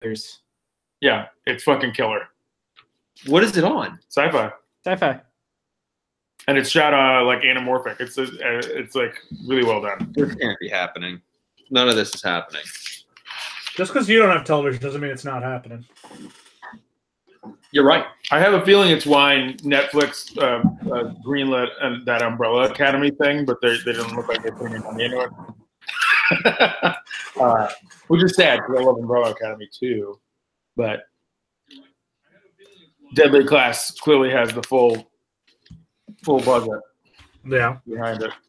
Yeah, it's fucking killer. What is it on? Sci-fi. Sci-fi. And it's shot like anamorphic. It's like really well done. This can't be happening. None of this is happening. Just because you don't have television doesn't mean it's not happening. You're right. I have a feeling it's why Netflix greenlit that Umbrella Academy thing, but they didn't look like they're putting any money into it. Which is sad because I love Umbrella Academy too. But Deadly Class clearly has the full budget behind it.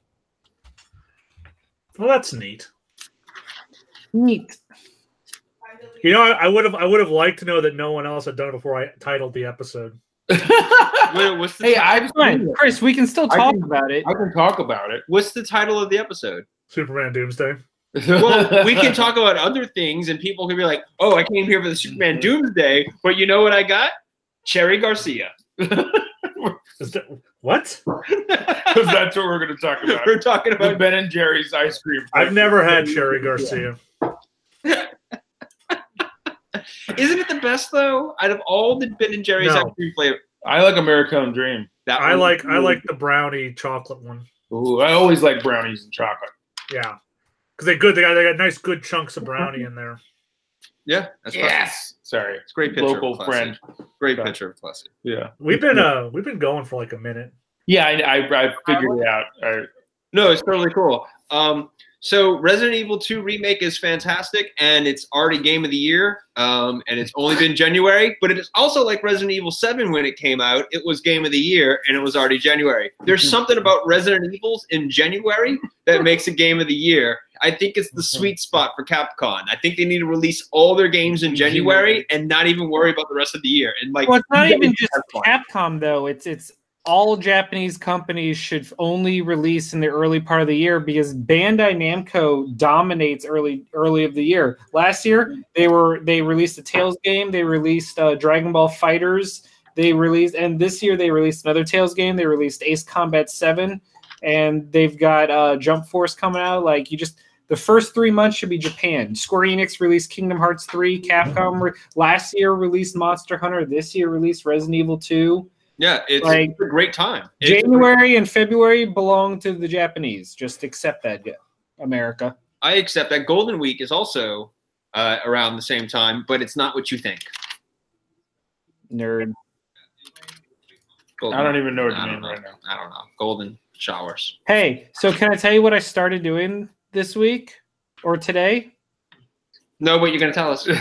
Well, that's neat. Neat. You know, I would have liked to know that no one else had done it before I titled the episode. Wait, what's the I'm fine. Chris, we can still talk about it. I can talk about it. What's the title of the episode? Superman Doomsday. Well, we can talk about other things, and people can be like, "Oh, I came here for the Superman Doomsday," but you know what I got? Cherry Garcia. What? Because that's what we're going to talk about. We're talking about the Ben and Jerry's ice cream. I've never had Cherry Garcia. Isn't it the best though? Out of all the Ben and Jerry's ice cream flavor, I like American Dream. I like the brownie chocolate one. Ooh, I always like brownies and chocolate. Yeah, because they're good. They got nice good chunks of brownie in there. Yeah, that's yes. Sorry, it's a great picture. Local friend. Great picture of Plessy. Yeah, we've been going for like a minute. Yeah, I figured it out. No, it's totally cool. So Resident Evil 2 Remake is fantastic, and it's already Game of the Year, and it's only been January, but it is also like Resident Evil 7 when it came out. It was Game of the Year, and it was already January. There's something about Resident Evils in January that makes it Game of the Year. I think it's the sweet spot for Capcom. I think they need to release all their games in January and not even worry about the rest of the year. And like, well, it's not even just Capcom, though. It's all Japanese companies should only release in the early part of the year because Bandai Namco dominates early of the year. Last year they released a Tales game, they released Dragon Ball FighterZ, and this year they released another Tales game. They released Ace Combat 7, and they've got Jump Force coming out. Like the first 3 months should be Japan. Square Enix released Kingdom Hearts 3. Capcom last year released Monster Hunter. This year released Resident Evil 2. Yeah, it's a great time. January and February belong to the Japanese. Just accept that, America. I accept that. Golden Week is also around the same time, but it's not what you think. Nerd. I don't even know what you mean right now. I don't know. Golden showers. Hey, so can I tell you what I started doing this week or today? No, but you're going to tell us.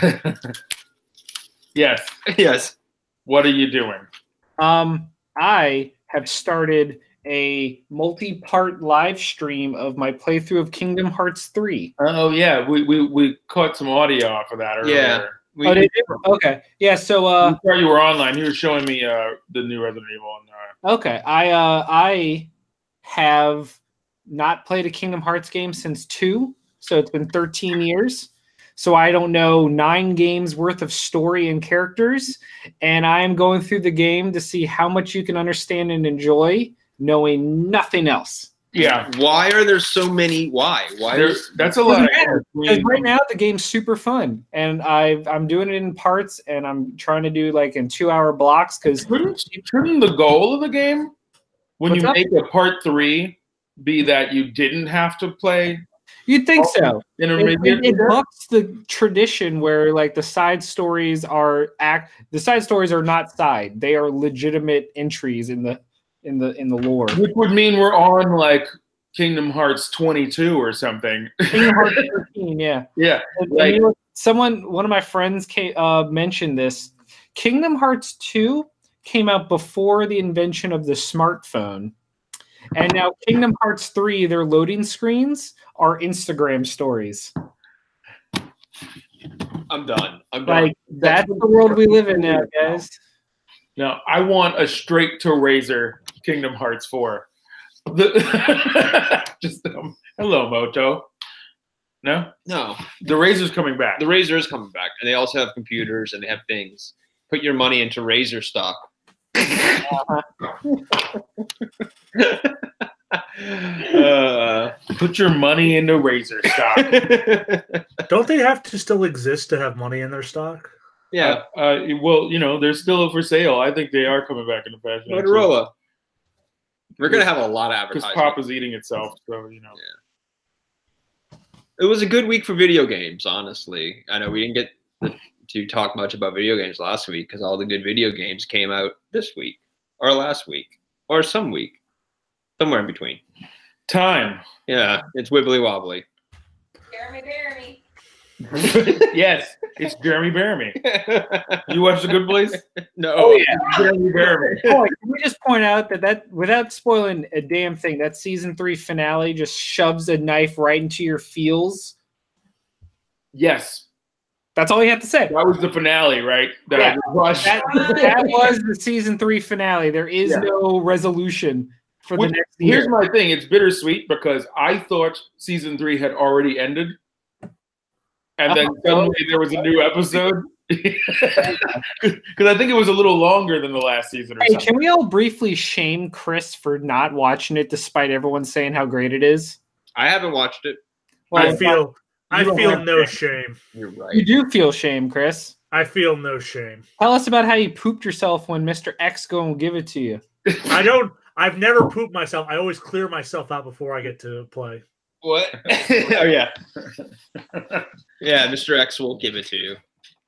Yes. Yes. What are you doing? I have started a multi-part live stream of my playthrough of Kingdom Hearts 3. Oh yeah, we caught some audio off of that earlier. Yeah. Okay. Yeah. So you were online. You were showing me the new Resident Evil. Okay. I have not played a Kingdom Hearts game since 2, so it's been 13 years. So I don't know 9 games worth of story and characters, and I'm going through the game to see how much you can understand and enjoy, knowing nothing else. Yeah. Why are there so many? Why? That's a lot. Because right now the game's super fun, and I'm doing it in parts, and I'm trying to do like in 2-hour blocks. Because shouldn't the goal of the game, when you make a part 3, be that you didn't have to play? You'd think so. It bucks the tradition where like the side stories are not side; they are legitimate entries in the lore. Which would mean we're on like Kingdom Hearts 22 or something. Kingdom Hearts 13, yeah. Yeah. One of my friends mentioned this. Kingdom Hearts 2 came out before the invention of the smartphone. And now Kingdom Hearts 3, their loading screens are Instagram stories. I'm done. Like, that's the world we live in now, guys. Now, I want a straight to Razor Kingdom Hearts 4. Just hello, Moto. No? No. The Razor's coming back. The Razor is coming back. And they also have computers and they have things. Put your money into Razor stock. Put your money into Razor stock. Don't they have to still exist to have money in their stock? Yeah. Well, they're still for sale. I think they are coming back into fashion. Motorola. We're going to have a lot of Because advertising. Pop is eating itself, so. Yeah. It was a good week for video games, honestly. I know we didn't get to talk much about video games last week because all the good video games came out this week or last week or some week, somewhere in between. Time. Yeah, it's wibbly wobbly. Jeremy. Yes, it's Jeremy Bearimy. You watch The Good Place? No. Oh, yeah. Jeremy Bearimy. Oh, can we just point out that without spoiling a damn thing, that season 3 finale just shoves a knife right into your feels? Yes. That's all you have to say. That was the finale, right? That Yeah. I just watched. That was the season 3 finale. There is Yeah. no resolution for the next Here's year. my thing. It's bittersweet because I thought season 3 had already ended. And then suddenly there was a new episode. Because I think it was a little longer than the last season or Hey, something. can we all briefly shame Chris for not watching it despite everyone saying how great it is? I haven't watched it. I feel don't no have shame. You're You right. do feel shame, Chris. I feel no shame. Tell us about how you pooped yourself when Mr. X go and give it to you. I've never pooped myself. I always clear myself out before I get to play. What? Oh, yeah. Yeah, Mr. X will give it to you.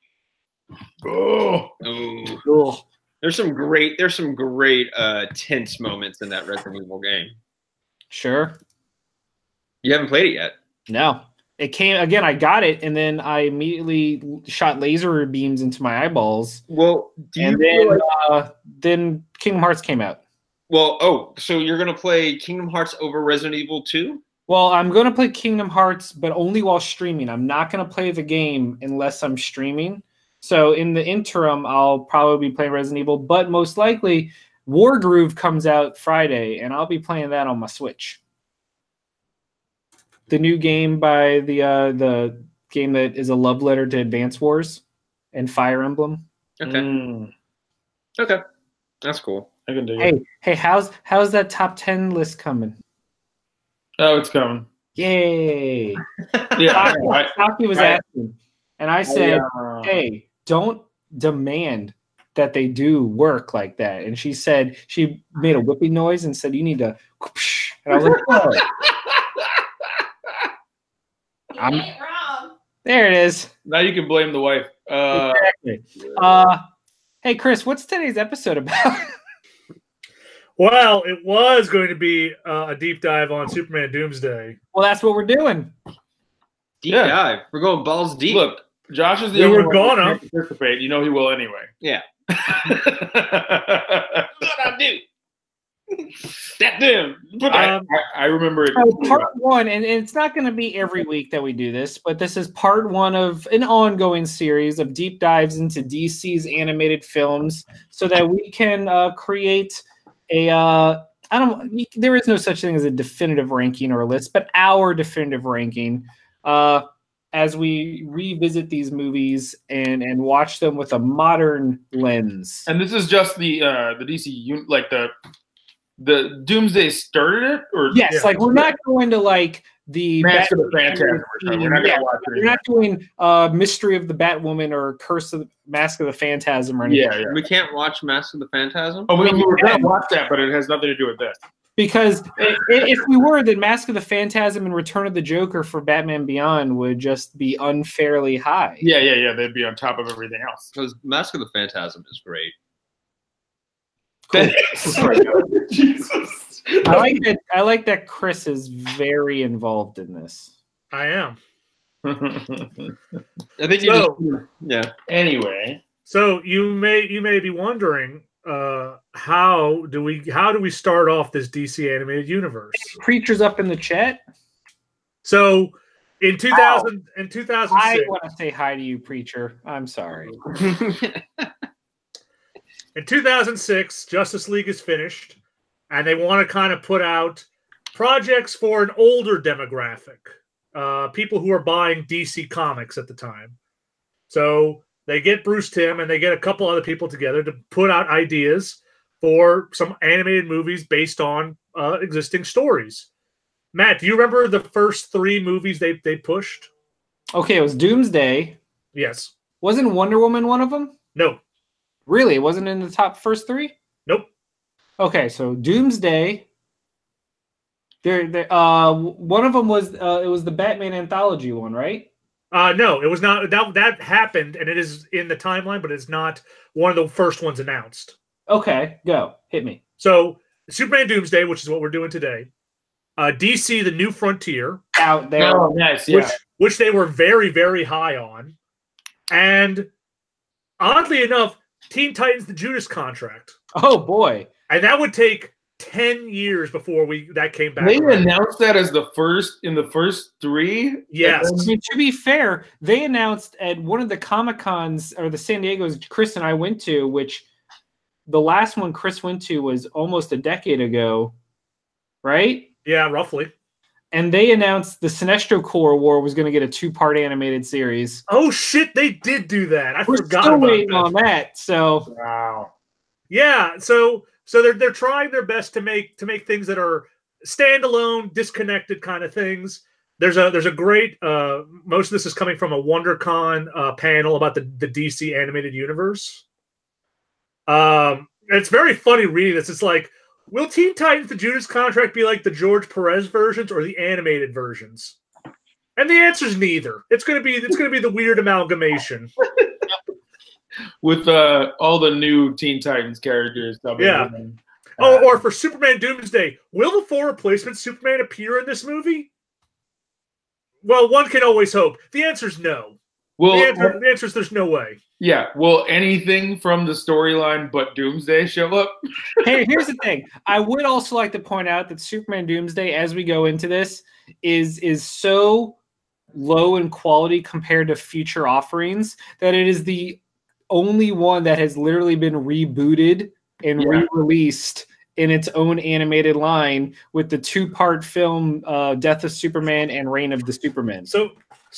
Oh. Ooh. Ugh. There's some great tense moments in that Resident Evil game. Sure. You haven't played it yet. No. It came again. I got it, and then I immediately shot laser beams into my eyeballs. Well, Then Kingdom Hearts came out. So you're gonna play Kingdom Hearts over Resident Evil 2? Well, I'm going to play Kingdom Hearts, but only while streaming. I'm not going to play the game unless I'm streaming. So in the interim, I'll probably be playing Resident Evil, but most likely Wargroove comes out Friday, and I'll be playing that on my Switch. The new game by the game that is a love letter to Advance Wars and Fire Emblem. Okay. Okay. That's cool. I can dig it. Hey, how's that top 10 list coming? Oh, it's coming. Yay! Yeah. Saki was asking, and I said, "Hey, don't demand that they do work like that." And she said she made a whipping noise and said, "You need to." And I was like, "Oh, You ain't wrong. there it is." Now you can blame the wife. Exactly. Hey, Chris, what's today's episode about? Well, it was going to be a deep dive on Superman Doomsday. Well, that's what we're doing. Deep Yeah. dive. We're going balls deep. Look, Josh is the We only were one who gonna. can't participate. You know he will anyway. Yeah. What I do. that damn. I remember it. So part one, and it's not going to be every week that we do this, but this is part one of an ongoing series of deep dives into DC's animated films so that we can create there is no such thing as a definitive ranking or a list, but our definitive ranking as we revisit these movies and watch them with a modern lens. And this is just the DC like the Doomsday started it, or Yes, Yeah. like we're not going to like the Mask of the Batman Phantasm or something. We're not yeah, gonna watch it. we're not doing Mystery of the Batwoman or Curse of the Mask of the Phantasm or anything. Yeah. We can't watch Mask of the Phantasm? Oh, we were Yeah. gonna watch that, but it has nothing to do with this. Because if we were, then Mask of the Phantasm and Return of the Joker for Batman Beyond would just be unfairly high. Yeah. They'd be on top of everything else. Because Mask of the Phantasm is great. Jesus. I like that Chris is very involved in this. I am. I think you So- just, yeah. Anyway, So you may be wondering how do we start off this DC animated universe? Preachers up in the chat. So in 2000 in I 2006, want to say hi to you, preacher. I'm sorry. in 2006, Justice League is finished, and they want to kind of put out projects for an older demographic, people who are buying DC comics at the time. So they get Bruce Timm and they get a couple other people together to put out ideas for some animated movies based on existing stories. Matt, do you remember the first 3 movies they pushed? Okay, it was Doomsday. Yes. Wasn't Wonder Woman one of them? No. Really? It wasn't in the top first 3? Nope. Okay, so Doomsday. One of them was it was the Batman anthology one, right? No, it was not. That happened, and it is in the timeline, but it's not one of the first ones announced. Okay, go. Hit me. So, Superman Doomsday, which is what we're doing today. DC, The New Frontier. Out there. Oh, nice. Yeah. Which they were very, very high on. And oddly enough, Teen Titans, The Judas Contract. Oh, boy. And that would take 10 years before that came back. They around. announced that as the first 3. Yes. I mean, to be fair, they announced at one of the Comic-Cons, or the San Diego's Chris and I went to, which the last one Chris went to was almost a decade ago, right? Yeah, roughly. And they announced the Sinestro Corps War was going to get a 2-part animated series. Oh, shit, they did do that. I We're forgot still about waiting that. on that. So, Wow. Yeah, so they're trying their best to make things that are standalone, disconnected kind of things. There's a great most of this is coming from a WonderCon panel about the DC animated universe. It's very funny reading this. It's like, will Teen Titans: The Judas Contract be like the George Perez versions or the animated versions? And the answer is neither. It's gonna be the weird amalgamation. With all the new Teen Titans characters. Yeah. Or for Superman Doomsday, will the 4 replacement Superman appear in this movie? Well, one can always hope. The answer is no. Well, The answer is there's no way. yeah. Will anything from the storyline but Doomsday show up? hey, here's the thing. I would also like to point out that Superman Doomsday, as we go into this, is so low in quality compared to future offerings that it is the only one that has literally been rebooted and re-released in its own animated line with the 2-part film Death of Superman and Reign of the Superman. So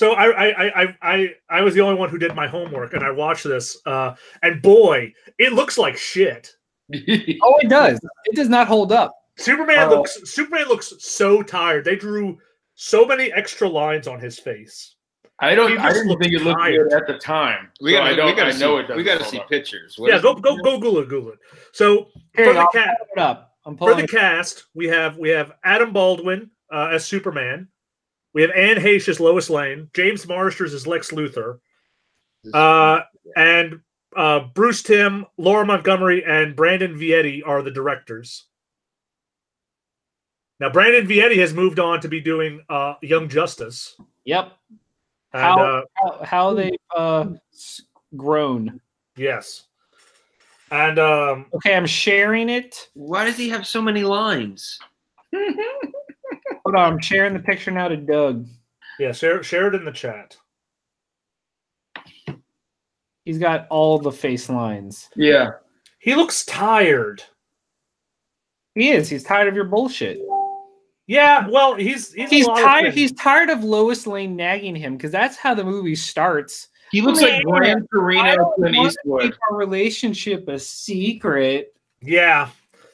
I was the only one who did my homework, and I watched this, and boy, it looks like shit. Oh, it does. It does not hold up. Superman looks so tired. They drew so many extra lines on his face. I didn't think it looked tired. good at the time. We I gotta know see pictures. What Yeah, is go it? Google it. So Here, for the I'll cat, pull it up. I'm for pulling the cast, we have Adam Baldwin as Superman. We have Anne Heche as Lois Lane. James Marsters as Lex Luthor. And Bruce Timm, Laura Montgomery, and Brandon Vietti are the directors. Now, Brandon Vietti has moved on to be doing Young Justice. Yep. And, How they've grown. yes. And Okay, I'm sharing it. Why does he have so many lines? Hold on, I'm sharing the picture now to Doug. yeah, share it in the chat. He's got all the face lines. Yeah. He looks tired. He is. He's tired of your bullshit. Yeah, well, he's tired. He's tired of Lois Lane nagging him because that's how the movie starts. He looks like Gran Torino Clint Keep Eastwood. our relationship a secret. Yeah.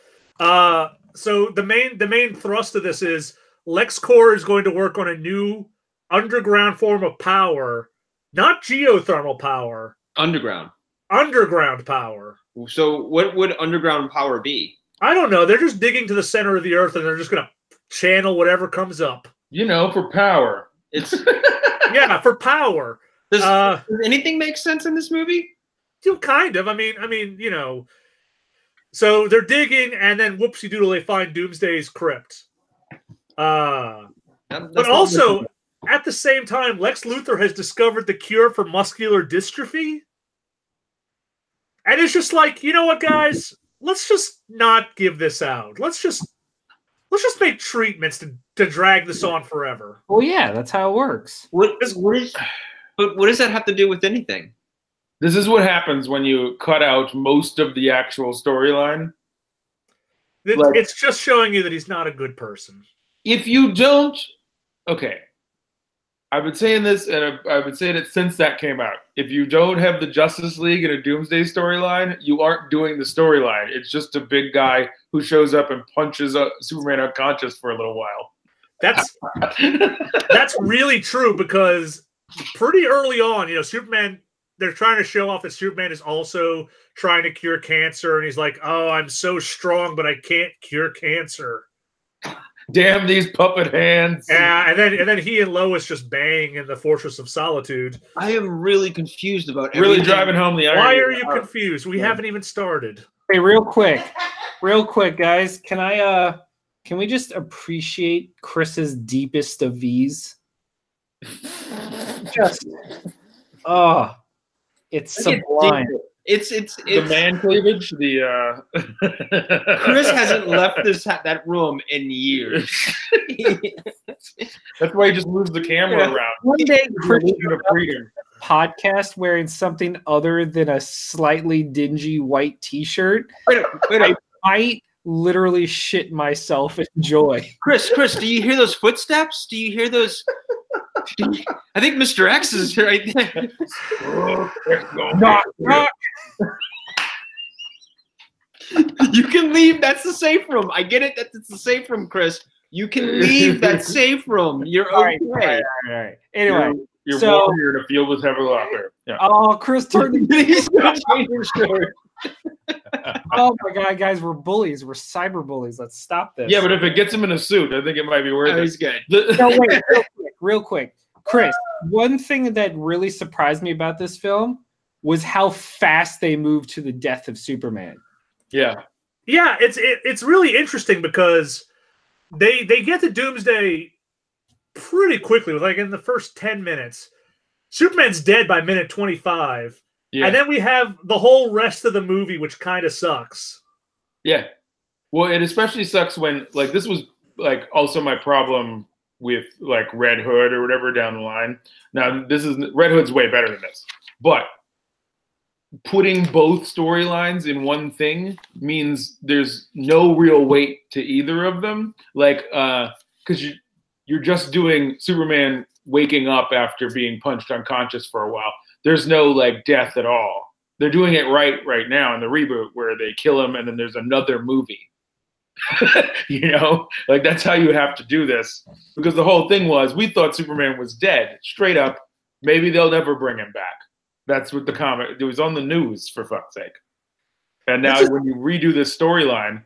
So the main thrust of this is LexCorp is going to work on a new underground form of power, not geothermal power, Underground. underground power. So what would underground power be? I don't know. They're just digging to the center of the earth and they're just going to channel whatever comes up. You know, for power. It's Yeah, for power. does anything make sense in this movie? Kind of. I mean, you know. So they're digging, and then whoopsie doodle, they find Doomsday's crypt. But also, at the same time, Lex Luthor has discovered the cure for muscular dystrophy. And it's just like, you know what, guys? Let's just not give this out. Let's just make treatments to drag this on forever. Well, yeah, that's how it works. But what does that have to do with anything? This is what happens when you cut out most of the actual storyline. It's just showing you that he's not a good person. If you don't, okay. I've been saying this, and I've been saying it since that came out. If you don't have the Justice League in a Doomsday storyline, you aren't doing the storyline. It's just a big guy who shows up and punches Superman unconscious for a little while. That's really true because pretty early on, Superman, they're trying to show off that Superman is also trying to cure cancer, and he's like, "Oh, I'm so strong, but I can't cure cancer." Damn these puppet hands! Yeah, and then he and Lois just bang in the Fortress of Solitude. I am really confused about Really everything. driving home the irony. Why are you confused? We haven't even started. Hey, real quick, guys. Can we just appreciate Chris's deepest of V's? Just, it's sublime. It's the man cleavage. Chris hasn't left that room in years. That's why he just moves the camera around. One day, Chris freedom. Podcast wearing something other than a slightly dingy white T-shirt. Wait, I might literally shit myself in joy. Chris, do you hear those footsteps? Do you hear those? I think Mr. X is right there. Knock. You can leave. That's the safe room. I get it that it's the safe room, Chris. You can leave that safe room. You're okay. All right. Anyway, you're so warm. You're in a field with heavy locker. Yeah. Oh, Chris turned. He's gonna change his shirt. Oh my God, guys, we're bullies. We're cyber bullies. Let's stop this. Yeah, but if it gets him in a suit, I think it might be worth it. He's good. No, wait, real quick. Chris, one thing that really surprised me about this film was how fast they moved to the death of Superman. Yeah, it's really interesting because they get to Doomsday pretty quickly. Like in the first 10 minutes, Superman's dead by minute 25. Yeah. And then we have the whole rest of the movie, which kind of sucks. Yeah. Well, it especially sucks when, like, this was, like, also my problem with, like, Red Hood or whatever down the line. Now, Red Hood's way better than this. But putting both storylines in one thing means there's no real weight to either of them. Like, because you're just doing Superman waking up after being punched unconscious for a while. There's no like death at all. They're doing it right now in the reboot where they kill him and then there's another movie. Like that's how you have to do this, because the whole thing was we thought Superman was dead straight up. Maybe they'll never bring him back. That's what the comic. It was on the news, for fuck's sake. And now when you redo this storyline,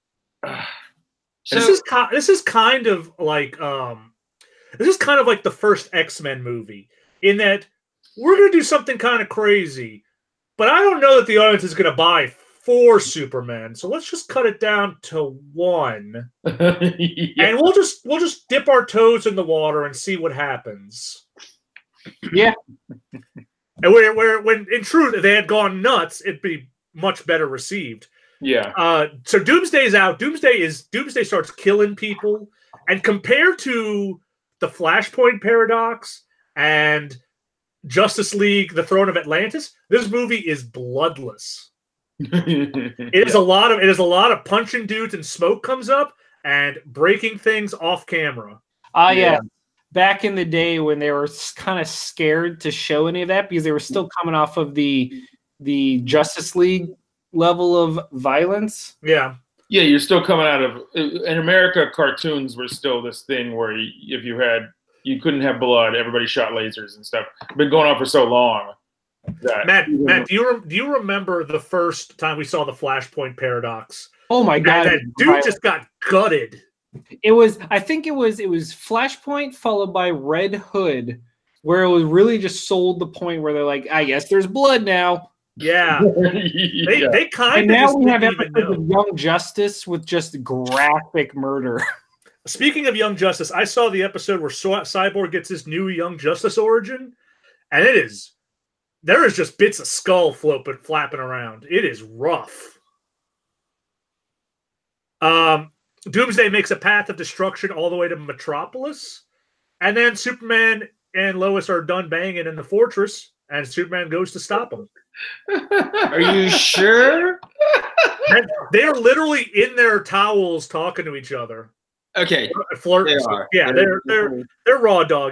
this is kind of like the first X-Men movie in that we're going to do something kind of crazy, but I don't know that the audience is going to buy 4 Supermen. So let's just cut it down to 1, yeah. And we'll just dip our toes in the water and see what happens. Yeah. And when in truth if they had gone nuts, it'd be much better received. Yeah. So Doomsday's out. Doomsday starts killing people, and compared to the Flashpoint paradox and Justice League: The Throne of Atlantis, this movie is bloodless. It is a lot of punching dudes and smoke comes up and breaking things off camera. Yeah. Back in the day when they were kind of scared to show any of that because they were still coming off of the Justice League level of violence. Yeah. Yeah, you're still coming out of in America. Cartoons were still this thing where if you couldn't have blood, everybody shot lasers and stuff. It's been going on for so long. Matt, do you remember the first time we saw the Flashpoint paradox? Oh my God! That dude just got gutted. I think it was Flashpoint followed by Red Hood, where it was really just sold the point where they're like, I guess there's blood now. Yeah. They kind of. And now we have episodes of Young Justice with just graphic murder. Speaking of Young Justice, I saw the episode where Cyborg gets his new Young Justice origin, and there is just bits of skull flapping around. It is rough. Doomsday makes a path of destruction all the way to Metropolis, and then Superman and Lois are done banging in the fortress, and Superman goes to stop them. Are you sure? They're literally in their towels talking to each other. Okay, Flirting. Yeah, they're raw dogging.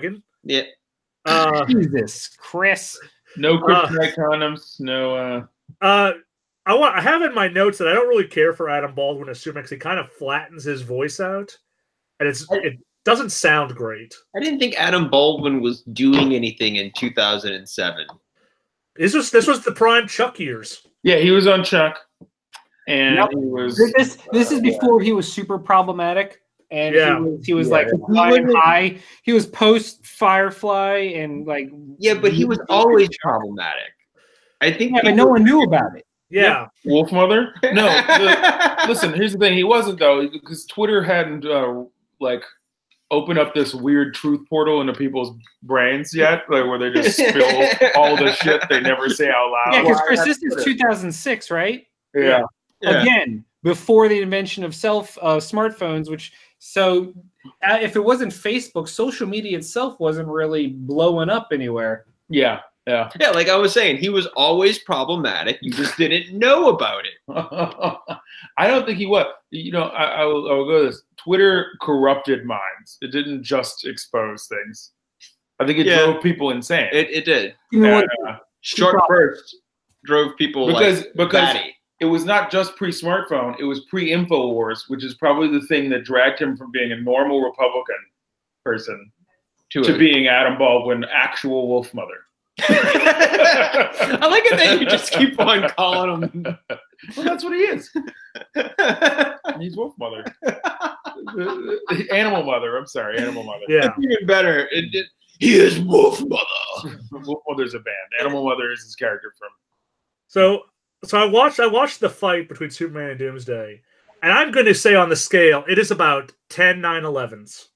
Yeah. Jesus, Chris. No kryptonite condoms. No. I have in my notes that I don't really care for Adam Baldwin as Superman because he kind of flattens his voice out, and it doesn't sound great. I didn't think Adam Baldwin was doing anything in 2007. This was the prime Chuck years. Yeah, he was on Chuck, and he was. This is before he was super problematic, and he was like flying high. He was post Firefly, and like but he was always problematic. I think, but no one knew about it. Yeah. Wolfmother? No. Listen, here's the thing. He wasn't, though, because Twitter hadn't, opened up this weird truth portal into people's brains yet, where they just spill all the shit they never say out loud. Yeah, because Chris, this is 2006, right? Yeah. Again, before the invention of smartphones, if it wasn't Facebook, social media itself wasn't really blowing up anywhere. Yeah. Yeah. Yeah, like I was saying, he was always problematic. You just didn't know about it. I don't think he was. I will go to this. Twitter corrupted minds. It didn't just expose things. I think it drove people insane. It did. You know Short bursts drove people because batty. It was not just pre-smartphone. It was pre-InfoWars, which is probably the thing that dragged him from being a normal Republican person to being Adam Baldwin, actual Wolfmother. I like it that you just keep on calling him. Well, that's what he is. He's Wolfmother. Animal Mother. I'm sorry, Animal Mother. Yeah. Even better. He is Wolfmother. Wolfmother's a band. Animal Mother is his character from. So I watched the fight between Superman and Doomsday, and I'm going to say on the scale, it is about 10 9/11s.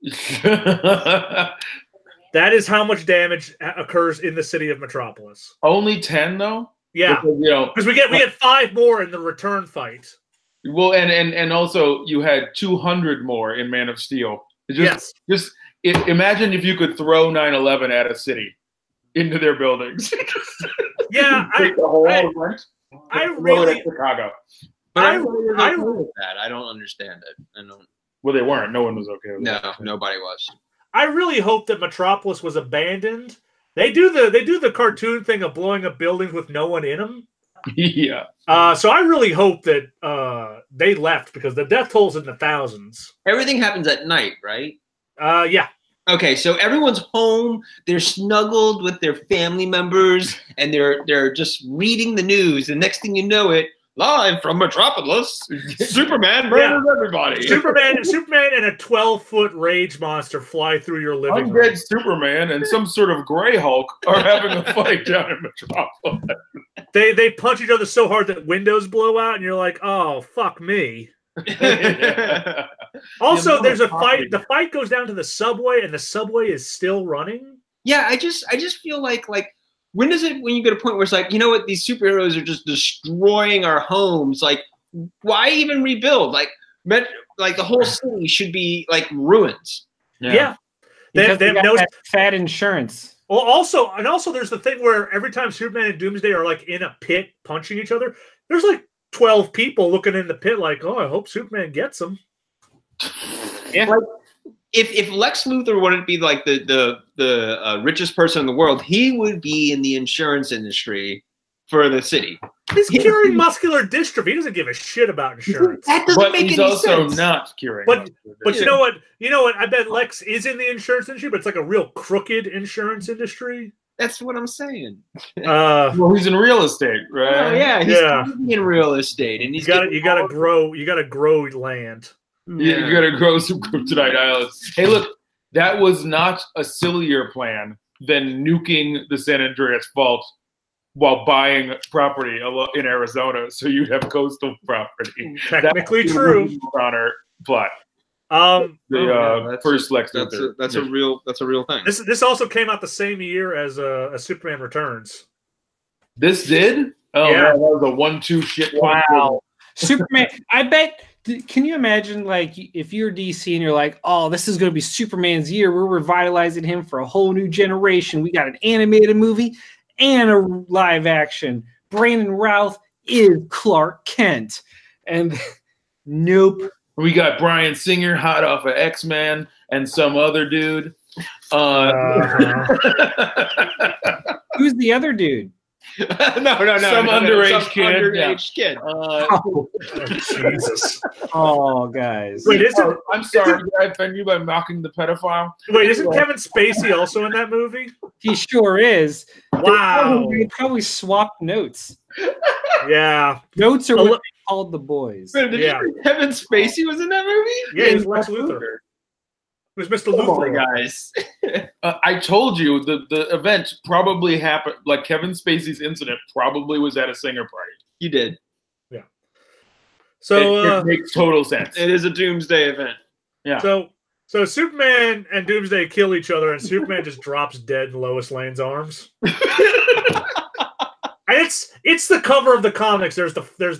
That is how much damage occurs in the city of Metropolis. Only 10, though? Yeah, because we get 5 more in the return fight. Well, and also you had 200 more in Man of Steel. Just imagine if you could throw 9/11 at a city into their buildings. Yeah, I really Chicago. But I with that. I don't understand it. Well, they weren't. No one was okay with that. No, nobody was. I really hope that Metropolis was abandoned. They do the cartoon thing of blowing up buildings with no one in them. Yeah. So I really hope that they left because the death toll's in the thousands. Everything happens at night, right? Yeah. Okay, so everyone's home. They're snuggled with their family members, and they're just reading the news. And next thing you know it, live from Metropolis, Superman murders everybody. Superman and a 12-foot rage monster fly through your living room. Undead Superman and some sort of Gray Hulk are having a fight down in Metropolis. They punch each other so hard that windows blow out, and you're like, oh, fuck me. Yeah. Also, there's a fight. The fight goes down to the subway, and the subway is still running. Yeah, I just feel like when you get a point where it's like, you know what, these superheroes are just destroying our homes. Like, why even rebuild? Like the whole city should be like ruins. Yeah. They have no fat insurance. Well, also there's the thing where every time Superman and Doomsday are like in a pit punching each other, there's like 12 people looking in the pit like, oh, I hope Superman gets them. Yeah. Like, if Lex Luthor wouldn't be like the richest person in the world, he would be in the insurance industry for the city. He's curing muscular dystrophy. He doesn't give a shit about insurance. That doesn't make any sense. He's also not curing. But you know what? I bet Lex is in the insurance industry, but it's like a real crooked insurance industry. That's what I'm saying. Well, he's in real estate, right? Oh, yeah, he's in real estate, and you gotta grow land. You gotta grow some kryptonite islands. Hey, look, that was not a sillier plan than nuking the San Andreas Fault while buying property in Arizona, so you'd have coastal property. Technically true. Honor plot. First Lex Luthor. That's a real thing. This also came out the same year as Superman Returns. This did? Oh, yeah. Man, that was a 1-2 shit. Wow. Superman. I bet. Can you imagine, like, if you're DC and you're like, oh, this is going to be Superman's year. We're revitalizing him for a whole new generation. We got an animated movie and a live action. Brandon Routh is Clark Kent. And nope. We got Bryan Singer hot off of X-Men and some other dude. Who's the other dude? no. Some underage kid. Underage kid. Oh, Jesus. Oh, guys. Wait, isn't I'm sorry. Did I offend you by mocking the pedophile? isn't Kevin Spacey also in that movie? He sure is. Wow. They probably swapped notes. Yeah. Notes are what they called the boys. Wait, did you say Kevin Spacey was in that movie? Yeah, he was Lex Luthor. It was Mr. Come on, Luthor. guys. I told you the event probably happened. Like Kevin Spacey's incident probably was at a singer party. You did. So it makes total sense. It is a doomsday event. Yeah. So Superman and Doomsday kill each other, and Superman just drops dead in Lois Lane's arms. And it's the cover of the comics. There's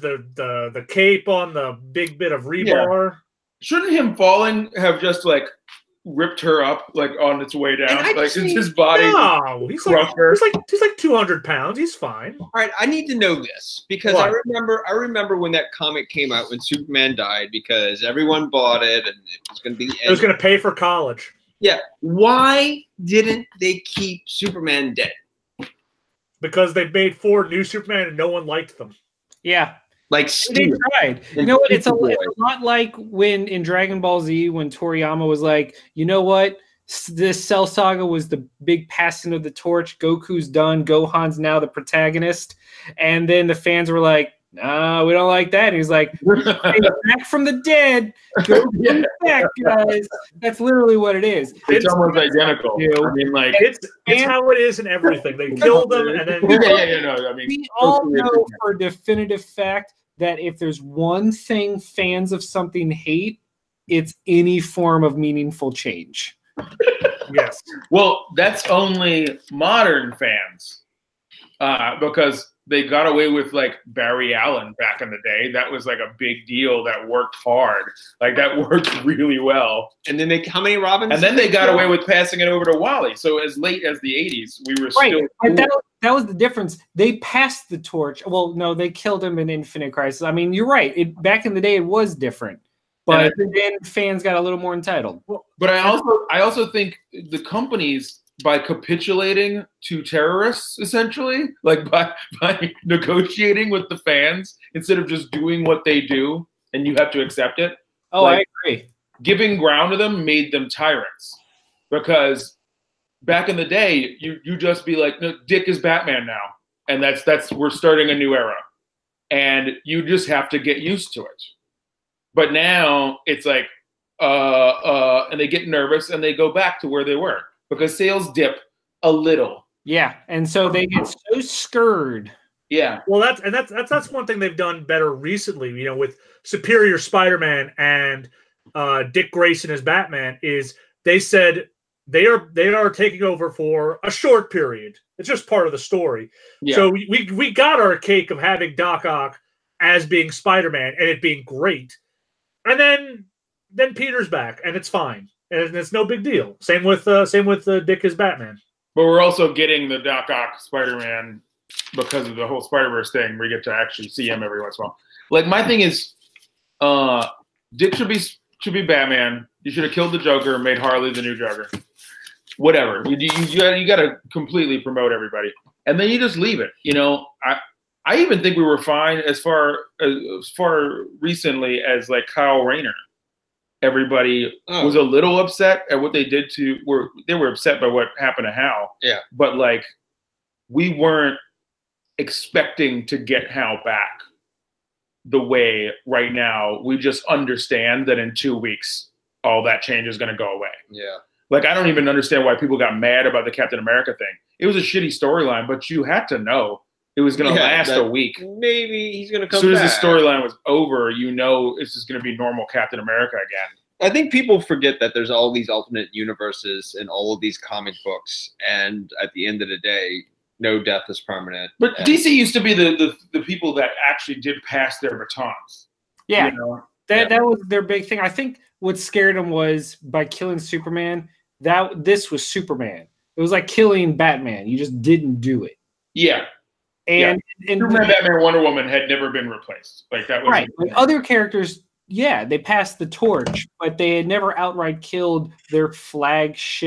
the cape on the big bit of rebar. Shouldn't him falling have just like ripped her up like on its way down? And I Like just it's mean- his body. No, he's like, Crusher. he's like 200 pounds. He's fine. All right, I need to know this because What? I remember when that comic came out when Superman died because everyone bought it and it was going to be the It was end. going to pay for college Yeah. Why didn't they keep Superman dead? because they made 4 new Superman and no one liked them. Yeah. Like They Steve. tried. You know what? It's a lot like when in Dragon Ball Z when Toriyama was like, you know what? This Cell Saga was the big passing of the torch. Goku's done. Gohan's now the protagonist. And then the fans were like, no, we don't like that. And he's like, hey, back from the dead. Goku's back, guys. That's literally what it is. It's almost identical. You. I mean, like, It's how it is in everything. They killed them and then no. I mean, We all know for a definitive fact that if there's one thing fans of something hate, it's any form of meaningful change. yes. well, that's only modern fans because they got away with like Barry Allen back in the day. That was like a big deal. That worked hard. Like that worked really well. And then how many Robins? And then they got away with passing it over to Wally. So as late as the 80s, we were Right, still. but that was the difference. They passed the torch. Well, no, they killed him in Infinite Crisis. I mean, you're right. Back in the day, it was different, but then fans got a little more entitled. But I also think the companies, by capitulating to terrorists, essentially, like by negotiating with the fans instead of just doing what they do and you have to accept it. Oh, Like, I agree. Giving ground to them made them tyrants because back in the day, you just be like, no, Dick is Batman now, and that's we're starting a new era, and you just have to get used to it. But now it's like, and they get nervous and they go back to where they were because sales dip a little. Yeah, and so they get so scared. Yeah. Well, that's one thing they've done better recently. You know, with Superior Spider-Man and Dick Grayson as Batman, is they said they are taking over for a short period. It's just part of the story. Yeah. So we got our cake of having Doc Ock as being Spider-Man and it being great, and then Peter's back and it's fine and it's no big deal. Same with Dick as Batman. But we're also getting the Doc Ock Spider-Man because of the whole Spider-Verse thing. We get to actually see him every once in a while. Like my thing is, Dick should be Batman. You should have killed the Joker and made Harley the new Joker. Whatever. You got to completely promote everybody, and then you just leave it. You know, I even think we were fine as far recently as like Kyle Rayner. Everybody was a little upset at what they did they were upset by what happened to Hal. Yeah. But like we weren't expecting to get Hal back the way right now. We just understand that in 2 weeks all that change is going to go away. Yeah. Like I don't even understand why people got mad about the Captain America thing. It was a shitty storyline, but you had to know it was going to last a week. Maybe he's going to come As soon back. as the storyline was over, you know it's just going to be normal Captain America again. I think people forget that there's all these alternate universes in all of these comic books, and at the end of the day, no death is permanent. But And- DC used to be the people that actually did pass their batons. Yeah, You know? that was their big thing. I think what scared them was by killing Superman. This was Superman. It was like killing Batman. You just didn't do it. Yeah. And Superman, Batman, Wonder Woman had never been replaced. Like that was right. Like other characters, yeah, they passed the torch, but they had never outright killed their flagship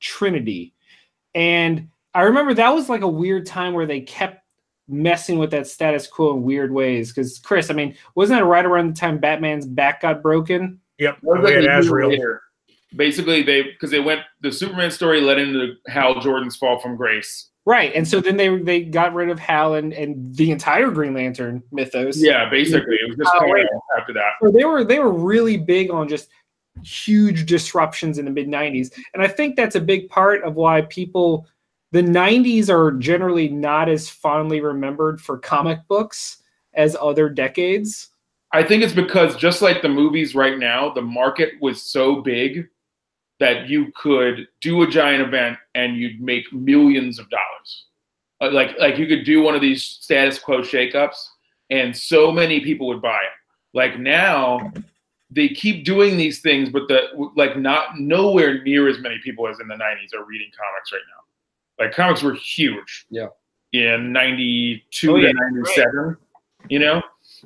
Trinity. And I remember that was like a weird time where they kept messing with that status quo in weird ways. Because Chris, I mean, wasn't that right around the time Batman's back got broken? Yep. That was We like had a year Azrael. later. Basically, the Superman story led into Hal Jordan's fall from grace. Right. And so then they got rid of Hal and the entire Green Lantern mythos. Yeah, basically, it was just kind of after that. So they were really big on just huge disruptions in the mid 90s. And I think that's a big part of why the 90s are generally not as fondly remembered for comic books as other decades. I think it's because just like the movies right now, the market was so big that you could do a giant event and you'd make millions of dollars. Like you could do one of these status quo shakeups and so many people would buy it. Like now they keep doing these things, but not nowhere near as many people as in the 90s are reading comics right now. Like comics were huge. Yeah. In 92 to 97, you know?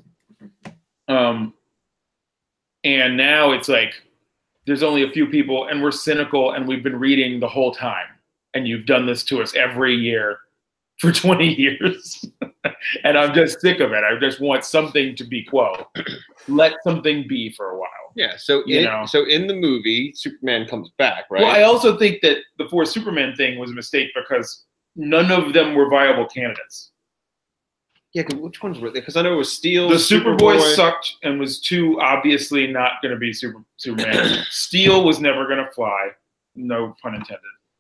And now it's like, there's only a few people and we're cynical and we've been reading the whole time. And you've done this to us every year for 20 years. And I'm just sick of it. I just want something to be quo. Let something be for a while. Yeah. So in the movie, Superman comes back, right? Well, I also think that the fourth Superman thing was a mistake because none of them were viable candidates. Yeah, which ones were they? Because I know it was Steel. The Superboy sucked and was too obviously not going to be Superman. Steel was never going to fly. No pun intended.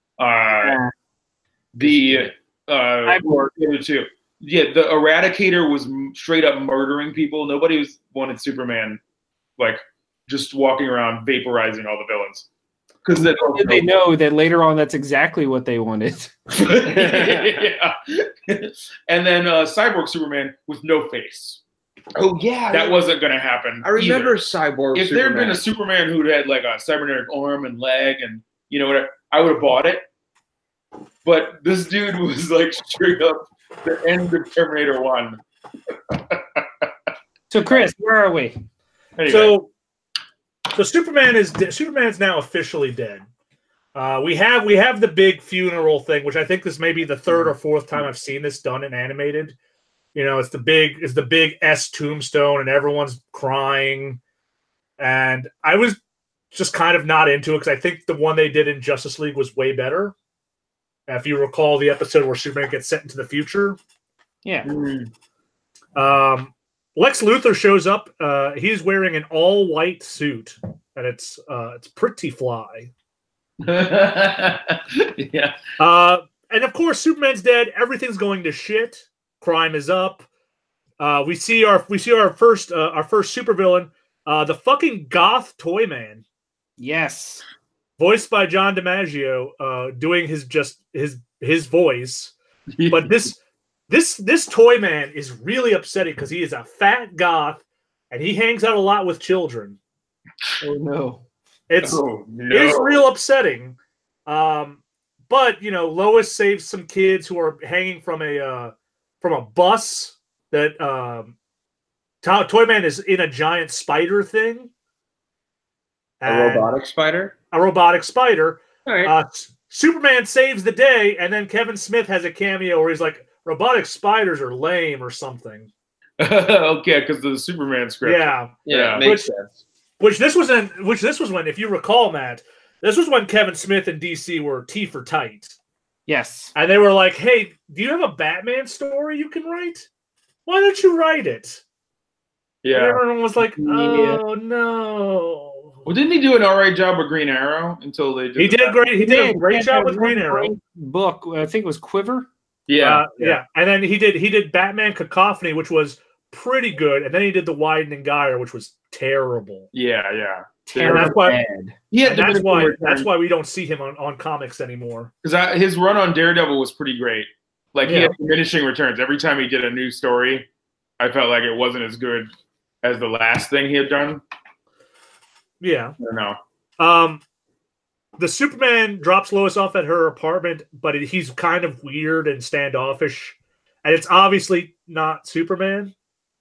The two. Yeah, the Eradicator was straight up murdering people. Nobody wanted Superman, like just walking around vaporizing all the villains. Because they know that later on that's exactly what they wanted. Yeah. And then Cyborg Superman with no face. Oh yeah, that wasn't going to happen. I remember either. Cyborg. If there had been a Superman who had like a cybernetic arm and leg and you know whatever, I would have bought it. But this dude was like straight up the end of Terminator 1. So Chris, where are we? Anyway. So Superman is now officially dead. We have the big funeral thing, which I think this may be the third or fourth time I've seen this done in animated. You know, it's the big S tombstone and everyone's crying. And I was just kind of not into it because I think the one they did in Justice League was way better. If you recall the episode where Superman gets sent into the future. Yeah. Lex Luthor shows up. He's wearing an all-white suit, and it's pretty fly. Yeah. And of course, Superman's dead. Everything's going to shit. Crime is up. We see our first supervillain, the fucking goth toy man. Yes. Voiced by John DiMaggio, doing his voice. But this toy man is really upsetting because he is a fat goth and he hangs out a lot with children. Oh no. It's real upsetting. But you know, Lois saves some kids who are hanging from a bus that Toyman is in a giant spider thing. A robotic spider? A robotic spider. All right. Superman saves the day, and then Kevin Smith has a cameo where he's like, robotic spiders are lame or something. Okay, because of the Superman script. Yeah, it makes sense. Which this was when, if you recall, Matt, this was when Kevin Smith and DC were T for tight. Yes. And they were like, hey, do you have a Batman story you can write? Why don't you write it? Yeah. And everyone was like, oh, no. Well, didn't he do an all right job with Green Arrow until they did He did a great job with Green Arrow. Book, I think it was Quiver. Yeah. And then he did Batman Cacophony, which was pretty good. And then he did The Widening Gyre, which was terrible. Yeah. Terrible. That's why we don't see him on comics anymore. Because his run on Daredevil was pretty great. Like, he had diminishing returns. Every time he did a new story, I felt like it wasn't as good as the last thing he had done. Yeah. I don't know. The Superman drops Lois off at her apartment, but he's kind of weird and standoffish. And it's obviously not Superman.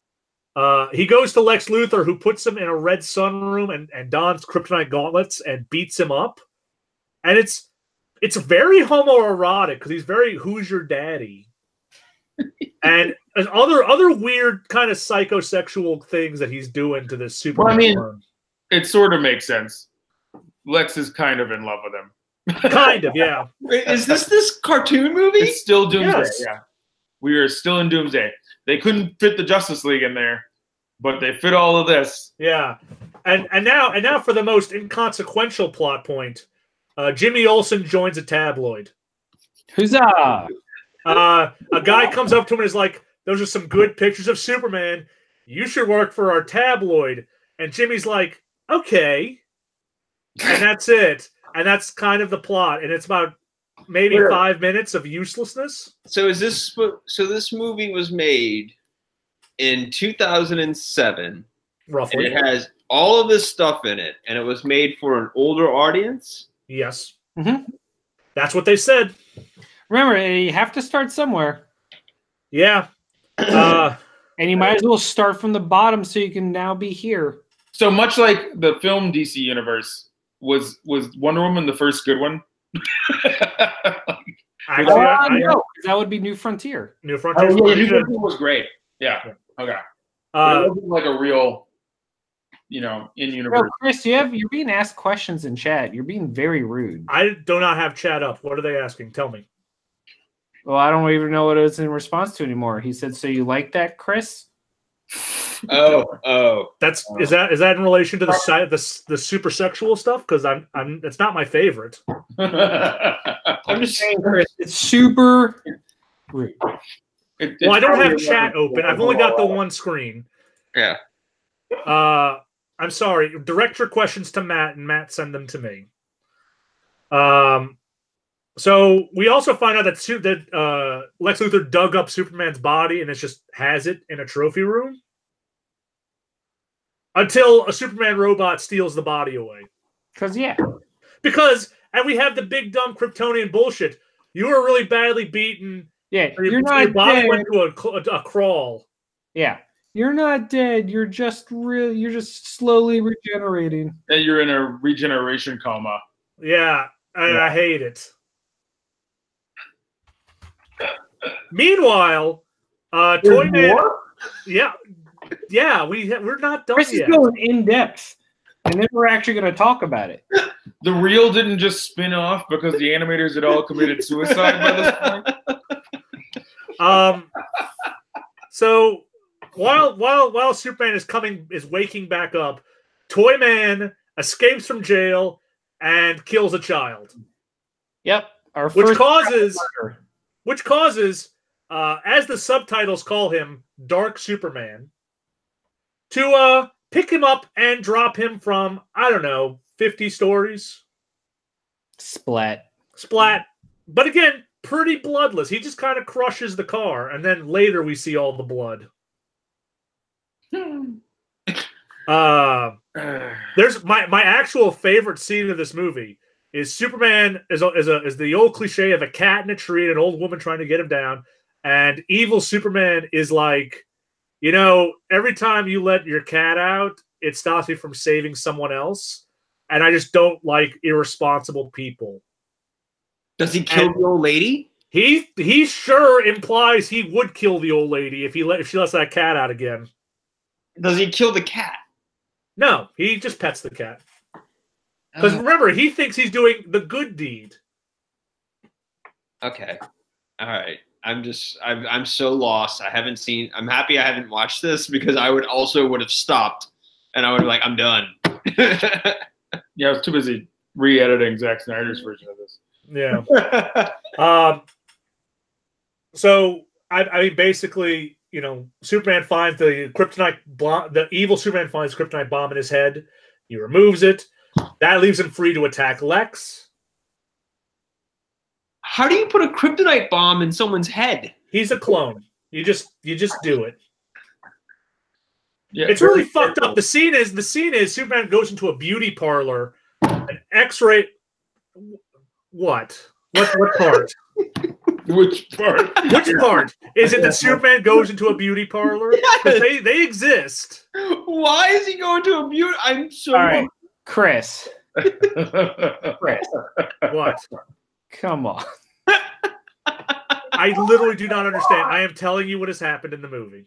He goes to Lex Luthor, who puts him in a red sunroom and dons kryptonite gauntlets and beats him up. And It's very homoerotic because he's very "Who's your daddy," and other weird kind of psychosexual things that he's doing to this Superman. Well, I mean, clone. it sort of makes sense. Lex is kind of in love with him. Kind of, yeah. Wait, is this cartoon movie? It's still Doomsday. Yes. Yeah, we are still in Doomsday. They couldn't fit the Justice League in there, but they fit all of this. Yeah, and now for the most inconsequential plot point, Jimmy Olsen joins a tabloid. Huzzah! A guy comes up to him and is like, "Those are some good pictures of Superman. You should work for our tabloid." And Jimmy's like, "Okay," and that's it. And that's kind of the plot. And it's about maybe 5 minutes of uselessness. So this movie was made in 2007. Roughly. And it has all of this stuff in it, and it was made for an older audience. Yes. Mm-hmm. That's what they said. Remember, you have to start somewhere. Yeah. And you might as well start from the bottom so you can now be here. So much like the film DC universe, was Wonder Woman the first good one? Actually, No, that would be New Frontier. New Frontier. New Frontier was great. Yeah. Okay. But it wasn't like a real, in universe. Bro, Chris, you're being asked questions in chat. You're being very rude. I do not have chat up. What are they asking? Tell me. Well, I don't even know what it was in response to anymore. He said, "So you like that, Chris?" Oh. Is that in relation to the super sexual stuff? Because it's not my favorite. I'm just saying, Chris, it's super rude. Well, I don't have chat open. I've only got the one screen. Yeah. I'm sorry. Direct your questions to Matt, and Matt send them to me. So we also find out that Lex Luthor dug up Superman's body and has it in a trophy room until a Superman robot steals the body away. And we have the big dumb Kryptonian bullshit. You were really badly beaten. Yeah, your body went to a crawl. Yeah, you're not dead. You're just slowly regenerating. And you're in a regeneration coma. Yeah, and I hate it. Meanwhile, Toyman. Yeah, we're not done Chris yet. is going in depth, and then we're actually going to talk about it. The reel didn't just spin off because the animators had all committed suicide by this point. So while Superman is waking back up, Toyman escapes from jail and kills a child. Yep, which causes, as the subtitles call him, Dark Superman, to pick him up and drop him from, I don't know, 50 stories. Splat. But again, pretty bloodless. He just kind of crushes the car, and then later we see all the blood. There's my actual favorite scene of this movie is Superman is the old cliche of a cat in a tree and an old woman trying to get him down, and evil Superman is like, every time you let your cat out, it stops me from saving someone else, and I just don't like irresponsible people. Does he kill the old lady? He sure implies he would kill the old lady if she lets that cat out again. Does he kill the cat? No, he just pets the cat. Because remember, he thinks he's doing the good deed. Okay. All right. I'm so lost. I'm happy I haven't watched this because I would have stopped and I would be like, I'm done. Yeah, I was too busy re-editing Zack Snyder's version of this. Yeah. So I mean, basically, Superman finds the kryptonite bomb. The evil Superman finds the kryptonite bomb in his head. He removes it. That leaves him free to attack Lex. How do you put a kryptonite bomb in someone's head? He's a clone. You just do it. Yeah, it's really fucked up. The scene is Superman goes into a beauty parlor, an X-ray. What part? Which part? Which part? Is it that Superman goes into a beauty parlor? Because they exist. Why is he going to a beauty? I'm so. All right, Chris. What? Come on. I literally do not understand. I am telling you what has happened in the movie.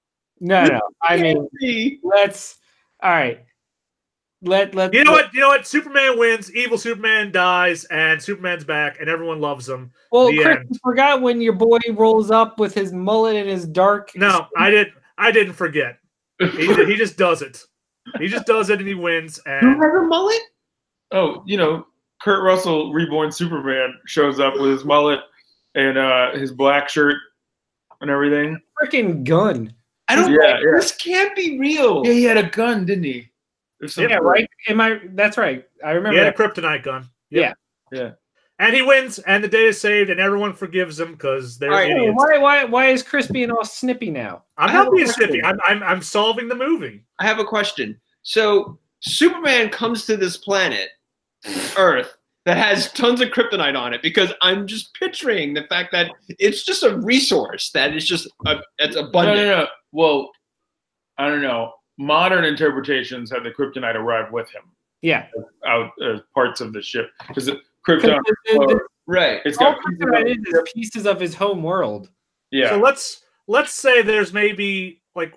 No. I mean, let's. All right. Let. You know what? You know what? Superman wins. Evil Superman dies, and Superman's back, and everyone loves him. Well, The Chris, end. you forgot when your boy rolls up with his mullet and his dark. No, I didn't forget. He just does it. He just does it, and he wins. Who And has a mullet? Oh, Kurt Russell, reborn Superman, shows up with his mullet and his black shirt and everything. Freaking gun. I don't. Yeah. This can't be real. Yeah, he had a gun, didn't he? Yeah, right. That's right. I remember. he had a that. kryptonite gun. Yeah. Yeah. And he wins, and the day is saved, and everyone forgives him because they're All right, idiots. Why is Chris being all snippy now? I'm I have not a being question. snippy. I'm solving the movie. I have a question. So Superman comes to this planet, Earth, that has tons of kryptonite on it, because I'm just picturing the fact that it's just a resource that is just it's abundant. No. Well, I don't know. Modern interpretations have the kryptonite arrive with him Yeah. out as parts of the ship because Krypton. Right. It's All got Kryptonite is pieces of his home world. yeah. So let's say there's maybe like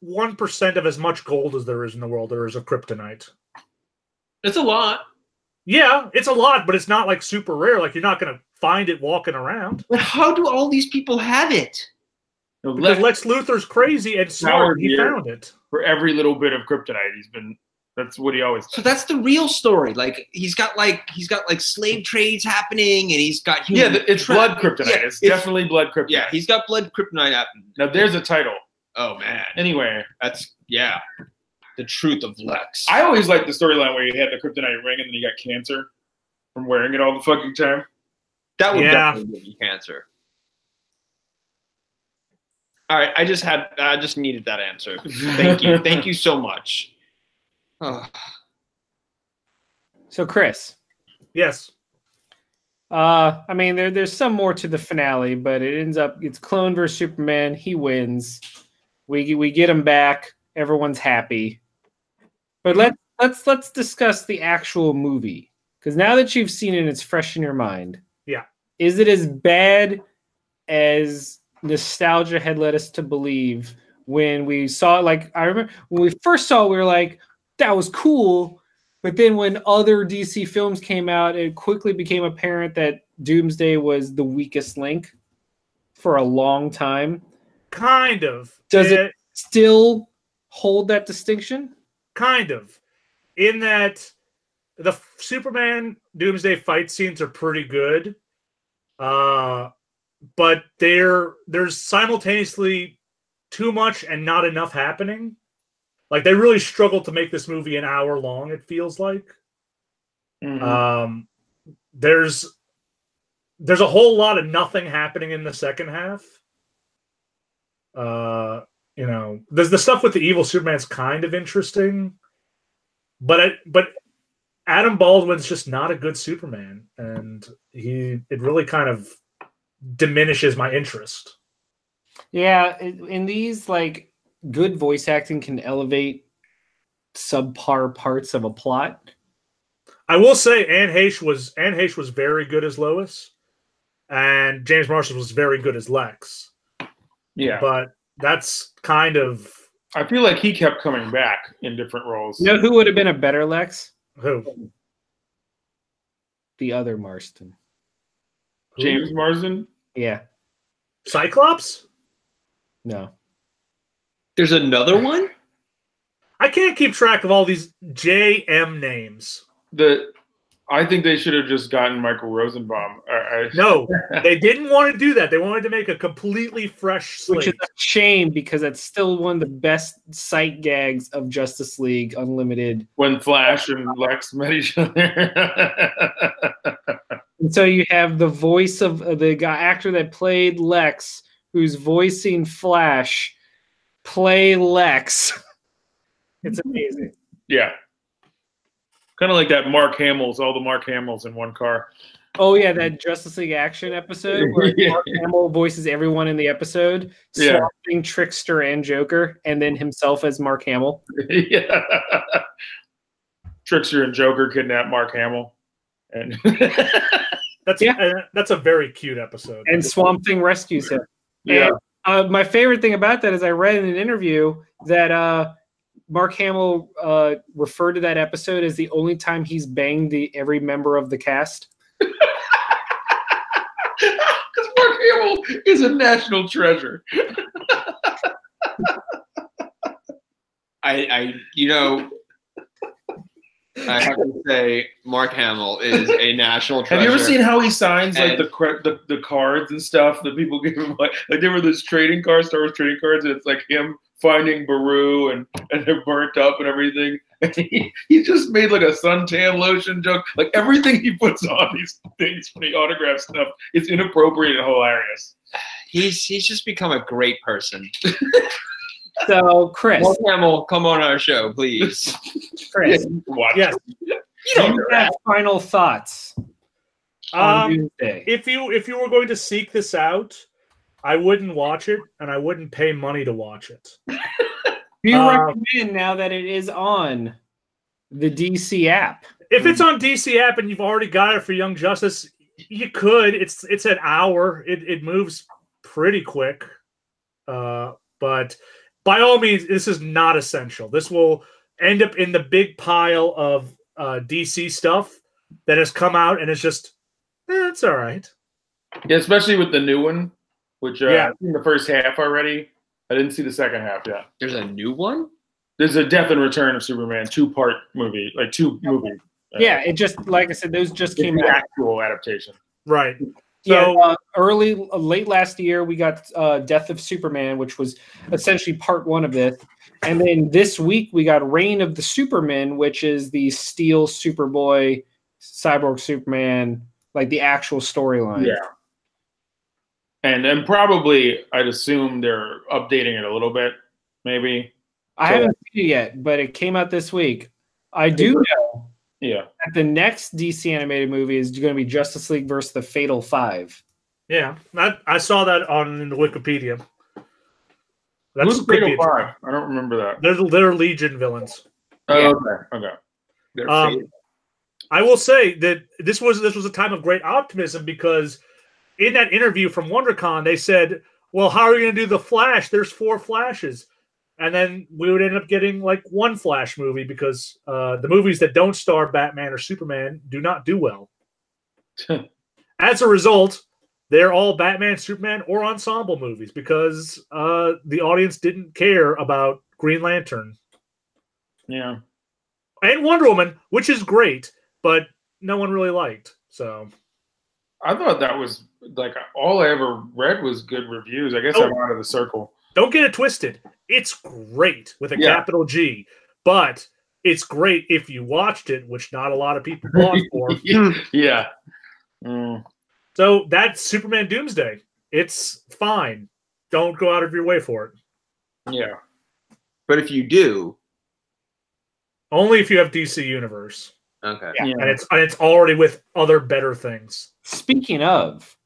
1% of as much gold as there is in the world there is of kryptonite. It's a lot. Yeah, it's a lot, but it's not like super rare. Like you're not going to find it walking around. But how do all these people have it? Because Lex Luthor's crazy and smart. He here. found it. For every little bit of kryptonite, that's what he always So does. that's the real story. Like he's got slave trades happening, and he's got Yeah, it's blood kryptonite. Yeah, it's definitely blood kryptonite. Yeah, he's got blood kryptonite happening. Now there's a title. Oh man, Anyway, that's the truth of Lex. I always liked the storyline where he had the kryptonite ring and then he got cancer from wearing it all the fucking time. That would Yeah. definitely give me cancer. All right, I just needed that answer. Thank you so much. Oh. So Chris, Yes. I mean there's some more to the finale, but it ends up it's Clone versus Superman. He wins. We get him back. Everyone's happy. But let's discuss the actual movie, because now that you've seen it, it's fresh in your mind. Yeah. Is it as bad as nostalgia had led us to believe when we saw it? Like, I remember when we first saw it, we were like, that was cool. But then when other DC films came out, it quickly became apparent that Doomsday was the weakest link for a long time. Kind of. Does it still hold that distinction? Kind of. In that the Superman Doomsday fight scenes are pretty good. But there's simultaneously too much and not enough happening. Like they really struggled to make this movie an hour long, it feels like. Mhm. There's a whole lot of nothing happening in the second half. There's the stuff with the evil Superman's kind of interesting, but Adam Baldwin's just not a good Superman, and it really kind of diminishes my interest. Yeah, in these, like, good voice acting can elevate subpar parts of a plot. I will say Anne Heche was very good as Lois, and James Marshall was very good as Lex. Yeah. But that's kind of I feel like he kept coming back in different roles. You know who would have been a better Lex? who The other Marston. James Marsden? Yeah. Cyclops. No. There's another one? I can't keep track of all these JM names. I think they should have just gotten Michael Rosenbaum. No, they didn't want to do that. They wanted to make a completely fresh Which is slate. a shame, because that's still one of the best sight gags of Justice League Unlimited. When Flash and Lex met each other. And so you have the voice of the actor that played Lex, who's voicing Flash, play Lex. It's amazing. Yeah. Kind of like that Mark Hamill's, all the Mark Hamills in one car. Oh yeah, that Justice League Action episode where Yeah. Mark Hamill voices everyone in the episode, Yeah. swapping Trickster and Joker, and then himself as Mark Hamill. Yeah. Trickster and Joker kidnap Mark Hamill. And That's a very cute episode. And Swamp Thing rescues him. Yeah. And, my favorite thing about that is I read in an interview that Mark Hamill referred to that episode as the only time he's banged every member of the cast. Because Mark Hamill is a national treasure. I have to say, Mark Hamill is a national treasure. Have you ever seen how he signs like the cards and stuff that people give him? Like there were those trading cards, Star Wars trading cards, and it's like him finding Baru and they're burnt up and everything. And he just made like a suntan lotion joke. Like everything he puts on these things when he autographs stuff, it's inappropriate and hilarious. He's just become a great person. So, Chris. Mark Hamill, come on our show, please. Chris. Yes. You have final thoughts on Doomsday. If you were going to seek this out, I wouldn't watch it, and I wouldn't pay money to watch it. Do you recommend now that it is on the DC app? If it's on DC app and you've already got it for Young Justice, you could. It's an hour. It moves pretty quick. But by all means, this is not essential. This will end up in the big pile of DC stuff that has come out, and it's just, it's all right. Yeah, especially with the new one, which I've seen the first half already. I didn't see the second half yet. There's a new one? There's a Death and Return of Superman 2-part movie, like 2 movies. Yeah, it just, like I said, those just came out. Actual adaptation. Right. So late last year, we got Death of Superman, which was essentially part 1 of this. And then this week, we got Reign of the Supermen, which is the Steel Superboy, Cyborg Superman, like the actual storyline. Yeah. And then probably, I'd assume they're updating it a little bit, maybe. I haven't seen it yet, but it came out this week. I do know that the next DC animated movie is going to be Justice League versus the Fatal Five. Yeah, I saw that on the Wikipedia. Who's Fatal Five? I don't remember that. They're Legion villains. Oh, okay. I will say that this was a time of great optimism because in that interview from WonderCon, they said, well, how are you going to do the Flash? There's 4 Flashes. And then we would end up getting like 1 Flash movie because the movies that don't star Batman or Superman do not do well. As a result, they're all Batman, Superman, or ensemble movies because the audience didn't care about Green Lantern. Yeah. And Wonder Woman, which is great, but no one really liked. So I thought that was like all I ever read was good reviews. I guess I'm out of the circle. Don't get it twisted. It's great with a capital G, but it's great if you watched it, which not a lot of people bought for. Yeah. So that's Superman Doomsday. It's fine. Don't go out of your way for it. Yeah. But if you do, only if you have DC Universe. Okay. Yeah. And it's already with other better things. Speaking of,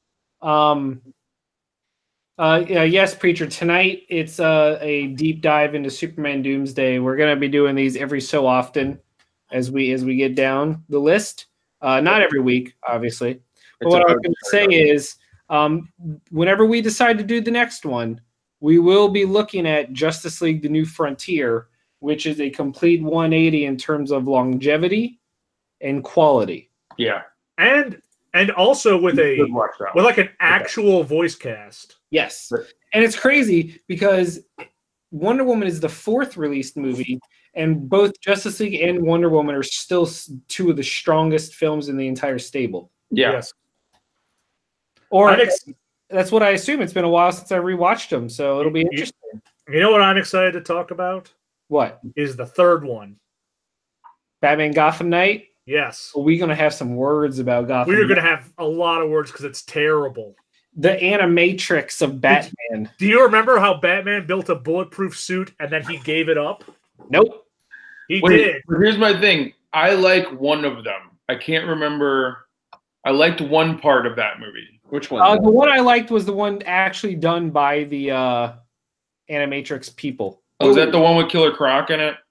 yes, Preacher, tonight it's a deep dive into Superman Doomsday. We're going to be doing these every so often as we get down the list. Not every week, obviously. But what I was going to say is whenever we decide to do the next one, we will be looking at Justice League The New Frontier, which is a complete 180 in terms of longevity and quality. Yeah. And also with like an actual voice cast. Yes. And it's crazy because Wonder Woman is the 4th released movie, and both Justice League and Wonder Woman are still 2 of the strongest films in the entire stable. Yeah. Yes. Or that's what I assume. It's been a while since I rewatched them, so it'll be interesting. You know what I'm excited to talk about? What? Is the 3rd one. Batman Gotham Knight? Yes. Are we going to have some words about Gotham We're Knight? going to have a lot of words because it's terrible. The animatrix of Batman. Do you remember how Batman built a bulletproof suit and then he gave it up? Nope. He did. Here's my thing. I like one of them. I can't remember. I liked one part of that movie. Which one? The one I liked was the one actually done by the animatrix people. Oh, is that the one with Killer Croc in it?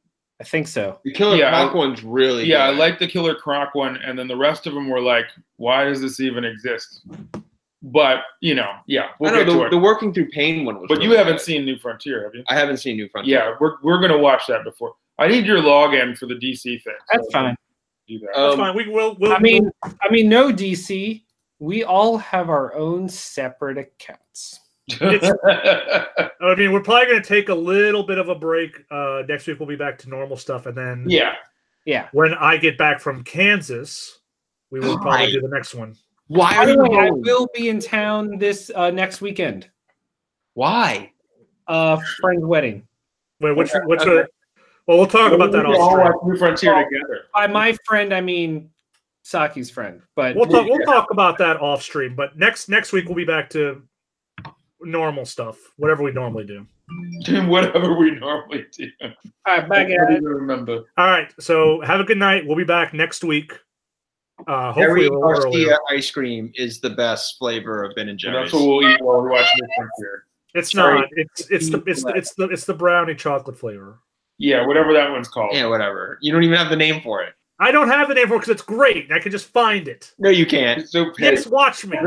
I think so. The Killer Yeah, Croc one's really Yeah, I good. like the Killer Croc one, and then the rest of them were like, "Why does this even exist?" But we'll I get know to the it. Working Through Pain one was. But you really haven't good. seen New Frontier, have you? I haven't seen New Frontier. Yeah, we're gonna watch that before. I need your login for the DC thing. That's fine. Do that. That's fine. We'll I mean, no DC. We all have our own separate accounts. I mean, we're probably going to take a little bit of a break. Next week we'll be back to normal stuff, and then Yeah. when I get back from Kansas, we will probably Right. do the next one. Why By are the you way, I going? will be in town this next weekend. Why? Friend's wedding. Wait, which well, we'll talk about that We all off watch New Frontier together. By my friend, I mean Saki's friend. But We'll talk about that off stream. But next week we'll be back to normal stuff, whatever we normally do. Whatever we normally do. all right, bye I guys. don't even remember. All right, so have a good night. We'll be back next week. Hopefully Harry a little earlier. Garcia ice cream is the best flavor of Ben and And Jerry's. that's what we'll eat while we watch New Frontier. It's Sorry. not. It's the brownie chocolate flavor. Yeah, whatever that one's called. Yeah, whatever. You don't even have the name for it. I don't have the name for it because it's great. I can just find it. No, you can't. It's so petty. Yes, watch me.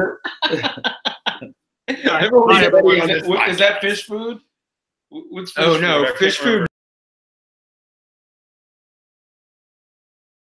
Everybody's Bye, petty on Is this that podcast. fish food? What's fish Oh food? I no, can't fish food remember.